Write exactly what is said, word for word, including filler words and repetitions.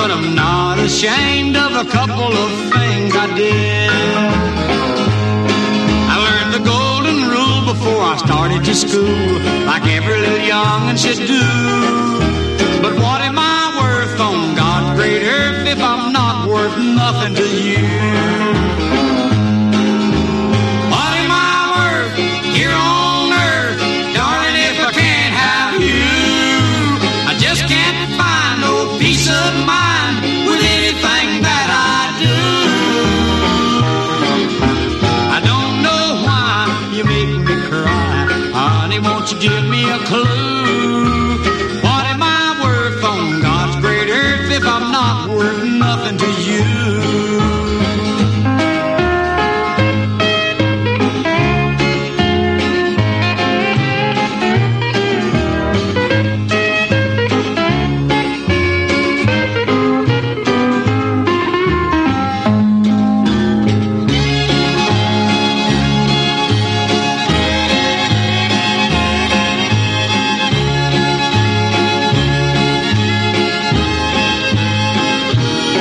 but I'm not ashamed of a couple of things I did. I learned the golden rule before I started to school, like every little young'un should do. But what am I worth on God's great earth if I'm not worth nothing to you? What am I worth here on earth, darling, if I can't have you? I just can't find no peace of mind with anything that I do. I don't know why you make me cry, honey, won't you give me a clue? What am I worth on God's great earth if I'm not worth nothing to you?